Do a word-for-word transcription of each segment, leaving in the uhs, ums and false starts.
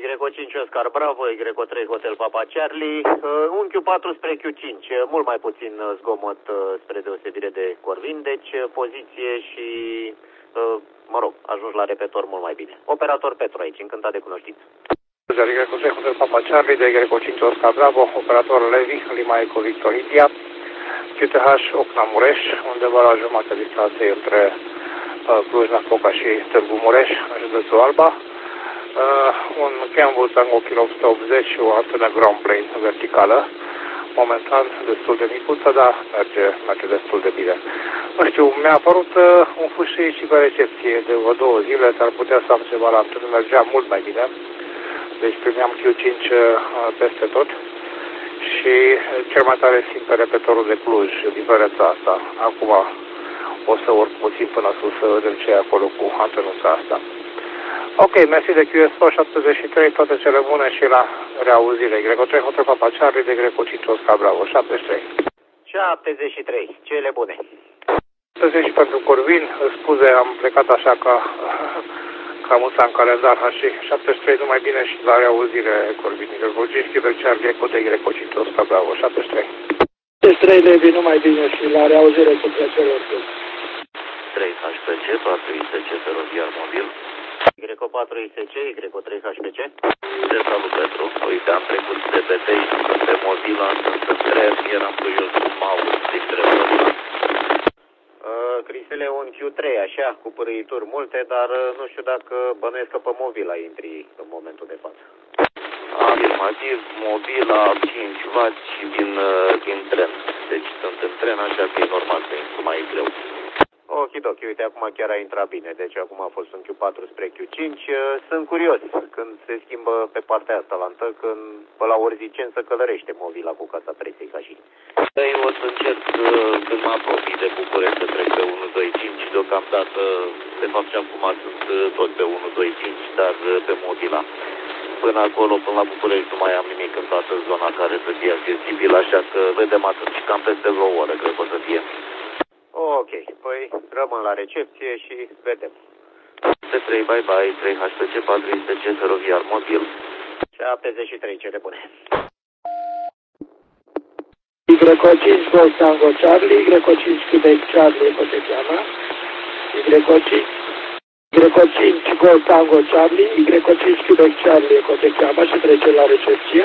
Y cinci Oscar Bravo, Y trei Hotel Papa Charlie, uh, un Q patru spre Q cinci, mult mai puțin zgomot uh, spre deosebire de Corvin, deci poziție și, uh, mă rog, ajungi la repetor mult mai bine. Operator Petru aici, încântat de cunoștință. Y trei Hotel Papa Charlie, de Y cinci Oscar Bravo, operator Levi, Lima Eco Victor India, Q T H Ocna Mureș, undeva la jumătate distanță între uh, Cluj-Napoca și Târgu Mureș, în județul Alba. Uh, un Campbell Tango Kilo o sută optzeci și o antenă ground plane verticală, momentan destul de micuță, dar merge, merge destul de bine. Nu știu, mi-a apărut uh, un fâșii și pe recepție de vreo două zile, dar putea să am ceva la antenă, mergea mult mai bine, deci primeam Q cinci uh, peste tot și cel mai tare simt pe repetorul de Cluj, diferența asta. Acum o să urc puțin până sus să vedem ce e acolo cu antenuța asta. Ok, mersi de Q S O șaptezeci și trei, toate cele bune și la reauzire. Y trei Hotel Papa Charlie, de Y cinci Oscar Bravo, șaptezeci și trei. șaptezeci și trei, cele bune. șaptezeci și pentru Corvin, scuze, am plecat așa ca, ca muța în calendar, și șaptezeci și trei numai bine și la reauzire Corvin. Y cinci Quebec Charlie, cu de Y cinci Oscar Bravo, șaptezeci și trei. șaptezeci și trei Levi numai bine și la reauzire cu plăcere. trei H P C, patru I S C feroviar mobil. Y patru I S C, Y trei H P C. Te salut, Petru. Uite, am trecut de pe T I, sunt pe mobilă, sunt în tren, eram curios cum au din trenul. Uh, Crisele un Q trei, așa, cu părâituri multe, dar uh, nu știu dacă bănuiesc că pe mobila intri în momentul de față. Afirmativ, mobila cinci watt și din, uh, din tren. Deci sunt în tren, așa că e normal să intru mai greu. Okidoki, uite, acum chiar a intrat bine, deci acum a fost un Q patru spre Q cinci. Sunt curios când se schimbă pe partea asta la întâi, când pe la Orzicen se călărește mobila cu casa presei ca și. Păi o să încerc când mă apropii de București să trec pe unu doi cinci, deocamdată, de fapt și acum sunt tot pe unu doi cinci, dar pe mobila. Până acolo, până la București, nu mai am nimic în toată zona care să fie accesibil, așa că vedem atunci, cam peste vreo oră, cred că o să fie. Ok, păi rămân la recepție și vedem. T trei, bye bye, trei H P C, patru I S C, feroviar mobil. șaptezeci și trei, cele bune. Y cinci Golf Tango Charlie, Y cinci Quebec Charlie, cum se cheamă? Y cinci, Y cinci Golf Tango Charlie, Y cinci Quebec Charlie, cum se cheamă și trece la recepție.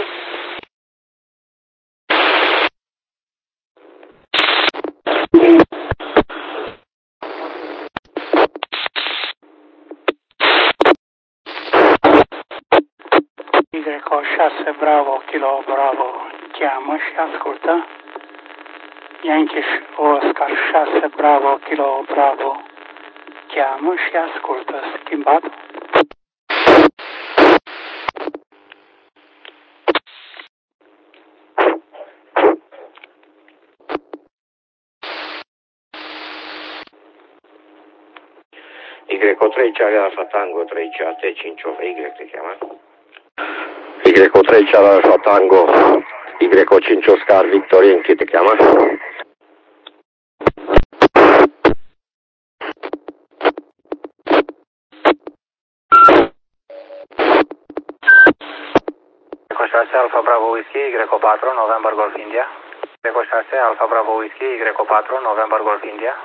Y șase Bravo, Kilo Bravo, cheamă și ascultă. Yankee Oscar șase Bravo, Kilo Bravo, cheamă și ascultă. Schimbat. Y trei Charlie Alpha Tango trei C A T cinci O V Y te cheamă? Y trei Charlie Alpha Tango Y cinci Oscar Victor Yankee te cheamă? Y șase Alpha Bravo Whiskey Y patru November Golf India. Y șase Alpha Bravo Whiskey Y patru November Golf India.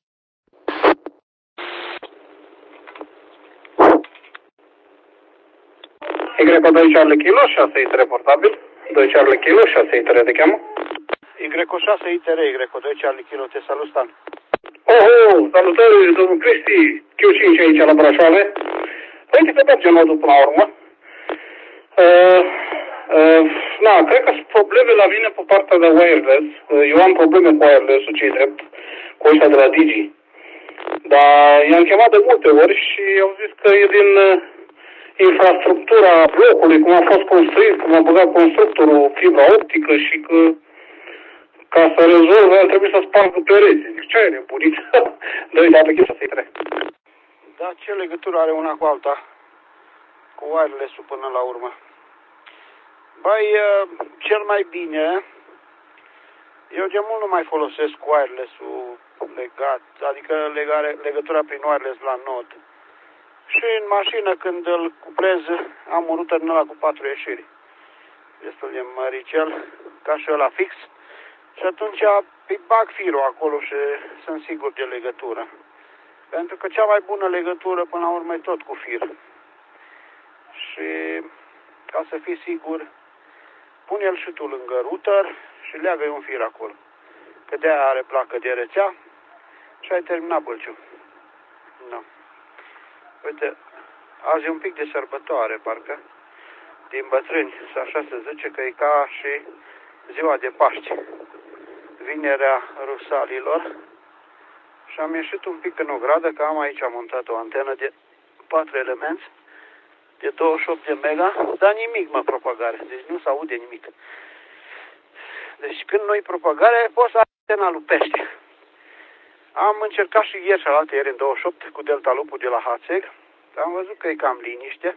Y doi Charlie Kilo, șase I T R portabil, doi Charlie Kilo, șase I T R te cheamă? Y șase I T R, Y doi Charlie Kilo, te salut, Stan. Oh, oh, salutări, domnul Cristi, Q cinci aici la Brașoave. Uite că merge nodul până la urmă. Uh, uh, na, cred că sunt probleme la mine pe partea de wireless. Uh, eu am probleme cu wireless-ul, ce-i drept, cu ăștia de la Digi. Dar i-am chemat de multe ori și au zis că e din... Uh, infrastructura blocului, cum a fost construit, cum a băgat constructorul fibra optică și că ca să rezolve ar trebui să spargă pereți. Zic, ce ai nebunit? Dă-i la pe să-i trec. Da, ce legătură are una cu alta? Cu wireless-ul până la urmă. Băi, cel mai bine, eu de mult nu mai folosesc wireless-ul legat, adică legare, legătura prin wireless la nod. Și în mașină, când îl cuplez, am un router din ăla cu patru ieșiri. Destul de măricel, ca și ăla fix. Și atunci îi bag firul acolo și sunt sigur de legătură. Pentru că cea mai bună legătură, până la urmă, e tot cu fir. Și ca să fii sigur, pune el și tu lângă router și leagă-i un fir acolo. Că de-aia are placă de rețea și ai terminat bălciul. Da. Uite, azi e un pic de sărbătoare, parcă, din bătrâni, așa se zice că e ca și ziua de Paști, vinerea rusalilor. Și am ieșit un pic în ogradă, că am aici montat o antenă de patru elemente, de douăzeci și opt de mega, dar nimic, mă, propagare, deci nu se aude nimic. Deci când nu-i propagare, poți să ai antena lupește. Am încercat și ieri și alaltă ieri în douăzeci și opt cu Delta Lupul de la Hațeg. Am văzut că e cam liniște.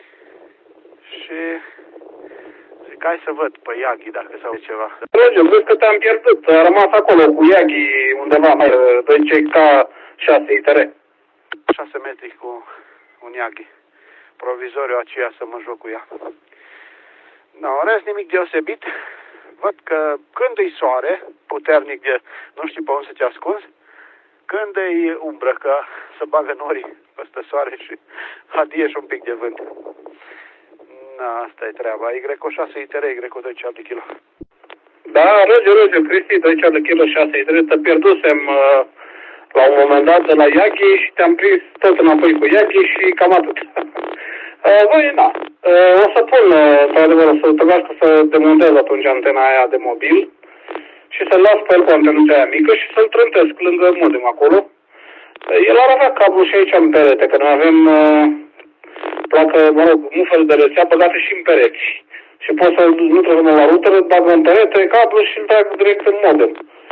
Și zic, hai să văd pe Iaghi dacă se aude ceva. Rogel, vezi că te-am pierdut. A rămas acolo cu Iaghi undeva mai doi C K șase I T R. șase metri cu un Iaghi. Provizoriu aceea să mă joc cu ea. No, în rest nimic deosebit. Văd că când îi soare, puternic de nu știu pe unde să te ascunzi, când îi umbră, că să bagă norii peste soare și adie și un pic de vânt. Na, asta e treaba. Y șase I T R, Y doi de kilo. Da, roge, roge, Cristi, doi de kilo șase I T R, te pierdusem uh, la un moment dat de la Iaghi și te-am prins tot înapoi cu Iaghi și cam atât. uh, Voi, da. Uh, o să pun, uh, într-adevăr, o să trebuiască să demontez atunci antena aia de mobil și să-l las pe el cu antenuța aia mică și să-l trântesc lângă modem acolo. Uh, el ar avea cablu și aici în perete, că noi avem uh, placă, mă rog, un fel de rețea băgată și în pereți. Și pot să nu trebuie la router, bag în perete, cablu și îl trag direct în modem.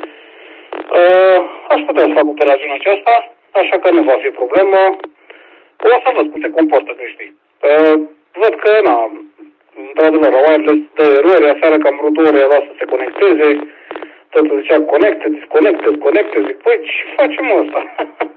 Uh, aș putea să fac operațiunea aceasta, așa că nu va fi problemă. O să văd cum se comportă, nu știi. Uh, văd că, na, într-adevăr, la wireless dă erori, aseară că am vrut două ore a să se conecteze, totul zicea conecte, disconecte, conecte, zic, păi, ce facem ăsta?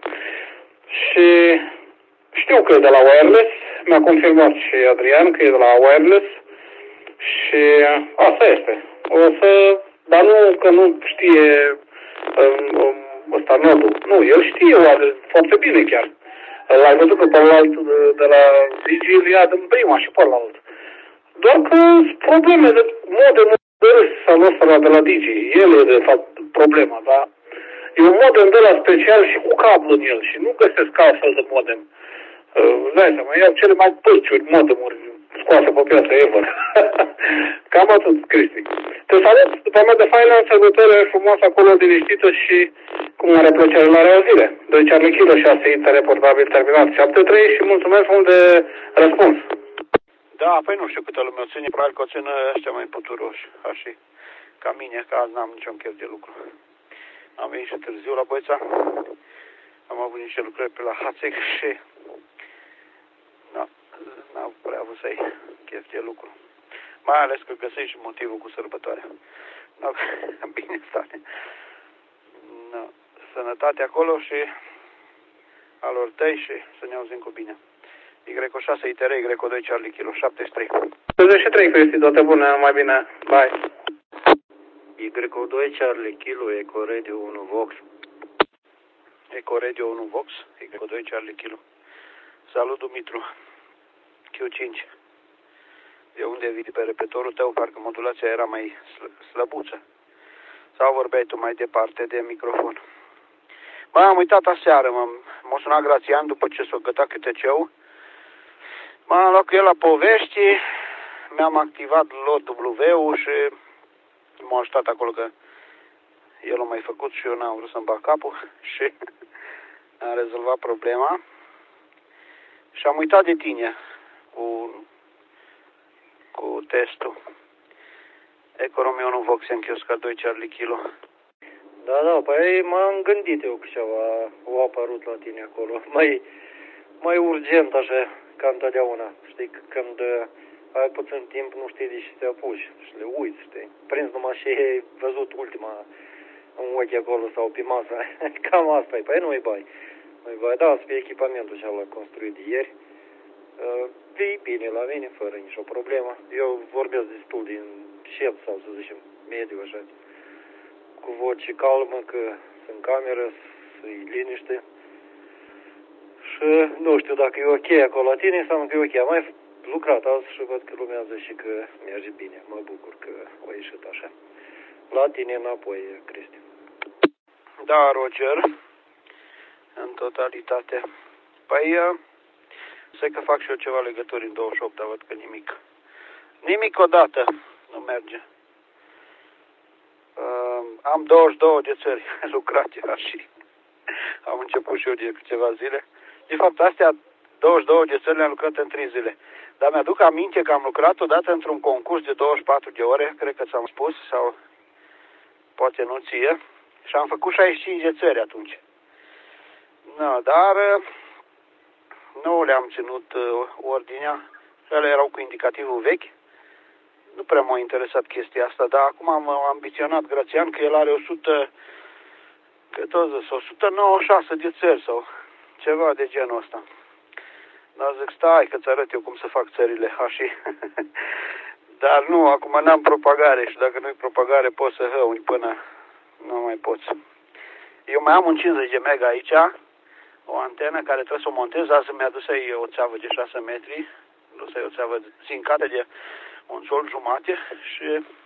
Și știu că e de la wireless, mi-a confirmat și Adrian că e de la wireless și asta este. O să, dar nu că nu știe um, ăsta nodul. Nu, el știe foarte bine chiar. L-ai văzut că pe alt de la Digi îl ia din prima și pe alt. Doar că sunt probleme de modem de râs sau ăsta de la Digi. El e de fapt problema, dar e un modem de la special și cu cablu în el și nu găsesc altfel de modem. Uh, dai seama, iau cele mai păciuri modemuri scoase pe piață ever. Cam atât, Cristi. Te salut, după mea de faină, sărbătoare frumos acolo, liniștită și cu mare plăcere la reauzire. doi Charlie Kilo șase I T R portabil terminat șapte trei și mulțumesc mult de răspuns. Da, păi nu știu câtă lume o ține, probabil că o țină ăștia mai puturoși, așa ca mine, că azi n-am niciun chef de lucru. Am venit și târziu la Băița, am avut niște lucrări pe la Hațeg și n-am prea avut să-i chef de lucru. Mai ales că găsești și motivul cu sărbătoarea. No, bine stare. No, sănătate acolo și a lor tăi și să ne auzim cu bine. Y șase I T R, Y doi Charlie Kilo șaptezeci și trei. douăzeci și trei, Cristi, toate bune, numai bine. Bye. Y doi Charlie Kilo, Eco Radio unu Vox. Eco Radio unu Vox, Y doi Charlie Kilo. Salut, Dumitru. Q cinci. De unde vii pe repetorul tău? Parcă modulația era mai slăbuță. Sau vorbeai tu mai departe de microfon? Bă, am uitat aseară, m-a sunat Grațian după ce s-o gătat câte ceu. M-am luat cu el la povești, mi-am activat lot W-ul și m-a ajutat acolo că el a mai făcut și eu n-am vrut să-mi bag capul și am rezolvat problema. Și am uitat de tine cu, cu testul. Eco Romeo unu Vox în Chiosca doi Charlie Kilo. Da, da, păi m-am gândit eu că ceva a apărut la tine acolo. Mai, mai urgent așa, ca întotdeauna. Știi, când ai puțin timp, nu știi de ce te apuci și le uiți, știi. Prins numai și ai văzut ultima în ochi acolo sau pe masă. Cam asta e, păi nu-i bai. Îi va da să fie echipamentul cel construit de ieri. E bine la mine, fără nicio problemă. Eu vorbesc destul din șep sau să zicem mediu așa. Cu voce calmă, că sunt în cameră, să-i liniște. Și nu știu dacă e ok acolo la tine, înseamnă că e ok. Am mai lucrat azi și văd că lumează și că merge bine. Mă bucur că a ieșit așa. La tine înapoi, Cristi. Da, Roger, în totalitate. Păi, să că fac și eu ceva legături în douăzeci și opt, dar văd că nimic. Nimic odată nu merge. Uh, am douăzeci și două de țări lucrate și am început și eu de câteva zile. De fapt, astea douăzeci și două de țări le-am lucrat în trei zile. Dar mi-aduc aminte că am lucrat odată într-un concurs de douăzeci și patru de ore, cred că ți-am spus, sau poate nu ție, și am făcut șaizeci și cinci de țări atunci. No, dar nu le-am ținut uh, ordinea, ele erau cu indicativul vechi. Nu prea m-a interesat chestia asta, dar acum am ambiționat Grațian că el are o sută, cât o zis, o sută nouăzeci și șase de țări sau ceva de genul ăsta. Dar zic, stai că-ți arăt eu cum să fac țările așa. Dar nu, acum n-am propagare și dacă nu-i propagare poți să hăuni până nu mai poți. Eu mai am un cincizeci de mega aici, o antenă care trebuie să o montez. Azi mi-a dus aici o țeavă de șase metri, dus aici o țeavă zincată de un sol jumate și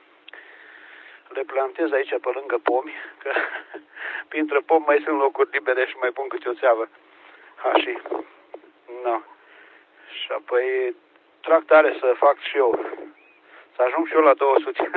le plantez aici pe lângă pomi, că printre pomi mai sunt locuri libere și mai pun câte o țeavă. Așa. No. Și apoi trag tare să fac și eu, să ajung și eu la două sute.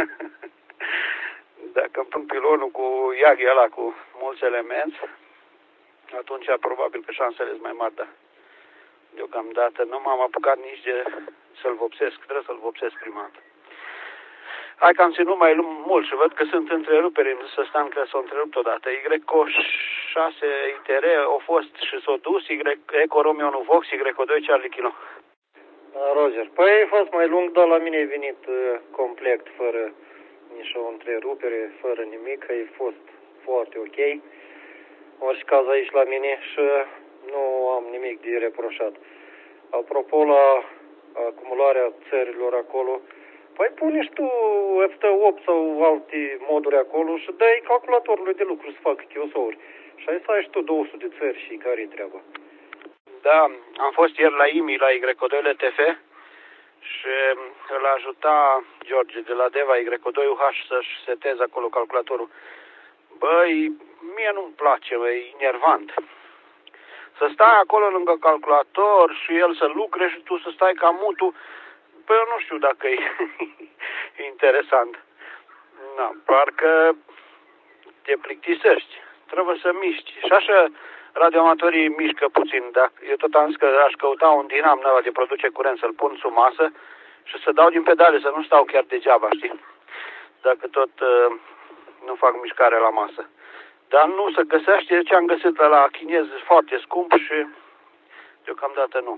Dacă îmi pun pilonul cu iaghi ăla, cu mulți elemenți, atunci probabil că șansele sunt mai mari, dar deocamdată nu m-am apucat nici de să-l vopsesc, trebuie să-l vopsesc prima dată. Hai că am ținut mai mult și văd că sunt întreruperi în Săstan, că s-au întrerupt odată. Y O șase I T R au fost și s-au dus, Eco Romeo unu Vox, Y O doi Charlie Kilo. Da, Roger, păi a fost mai lung, dar la mine e venit uh, complet, fără nici o întrerupere, fără nimic, a fost foarte ok. Orice caz aici la mine și nu am nimic de reproșat. Apropo la acumularea țărilor acolo, păi pune și tu F T opt sau alte moduri acolo și dai calculatorului de lucru să facă chiosouri. Și ai să ai și tu două sute de țări și care-i treaba? Da, am fost ieri la I M I, la Y O doi L T F și îl ajuta George de la Deva Y O doi U H să-și seteze acolo calculatorul. Băi, mie nu-mi place, băi, e enervant. Să stai acolo lângă calculator și el să lucre și tu să stai ca mutul. Păi eu nu știu dacă e interesant. Na, parcă te plictisești. Trebuie să miști. Și așa radioamatorii mișcă puțin. Dacă eu tot am zis că aș căuta un dinam ăla de produce curent să-l pun sub masă și să dau din pedale, să nu stau chiar degeaba, știi? Dacă tot uh, nu fac mișcare la masă. Dar nu se găsește ce am găsit la chinez foarte scump și deocamdată nu.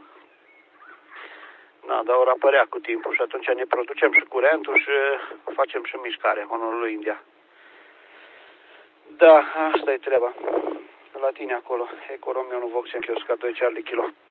Da, dar ori apărea cu timpul și atunci ne producem și curentul și facem și mișcare, onorul lui India. Da, asta e treaba. La tine acolo, Eco Romeo unu Vox, N Q S K doi Charlie Kilo.